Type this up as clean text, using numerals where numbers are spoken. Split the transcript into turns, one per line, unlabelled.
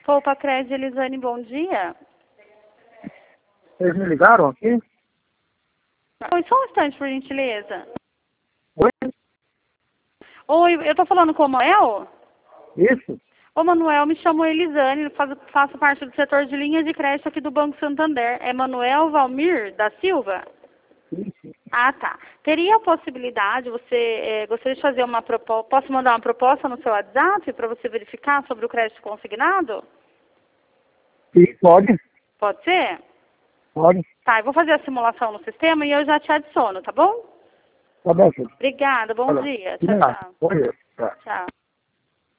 Poupa Crédito, Elisane, bom dia.
Vocês me ligaram aqui?
Oi, só um instante, por gentileza.
Oi?
Oi, eu tô falando com o Manuel?
Isso?
Ô, Manuel, me chamo Elisane, faço parte do setor de linhas de crédito aqui do Banco Santander. É Manuel Valmir da Silva?
Isso.
Ah, tá. Teria a possibilidade, você gostaria de fazer uma proposta, posso mandar uma proposta no seu WhatsApp para você verificar sobre o crédito consignado?
Sim, pode?
Pode ser?
Pode.
Tá, eu vou fazer a simulação no sistema e eu já te adiciono, tá bom?
Tá bom, filho.
Obrigada, bom
Olha,
dia.
de
Tchau,
nada.
tchau.
Oi, tá.
Tchau.